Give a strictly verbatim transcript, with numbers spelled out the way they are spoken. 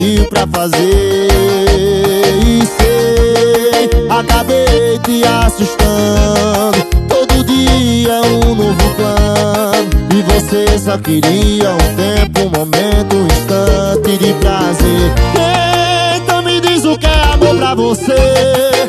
pediu pra fazer. E sei, acabei te assustando. Todo dia é um novo plano, e você só queria um tempo, um momento, um instante de prazer. Então me diz o que é amor pra você.